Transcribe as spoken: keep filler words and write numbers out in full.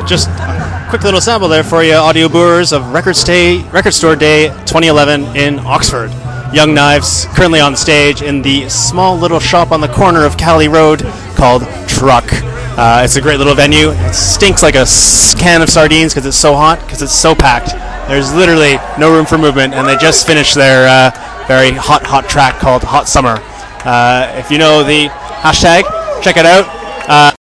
just a quick little sample there for you, audio brewers, of Record Stay Record Store Day twenty eleven in Oxford. Young Knives currently on stage in the small little shop on the corner of Cali Road called Truck. Uh, it's a great little venue. It stinks like a s- can of sardines because it's so hot, because it's so packed. There's literally no room for movement, and they just finished their uh, very hot, hot track called Hot Summer. Uh, if you know the hashtag, check it out. Uh,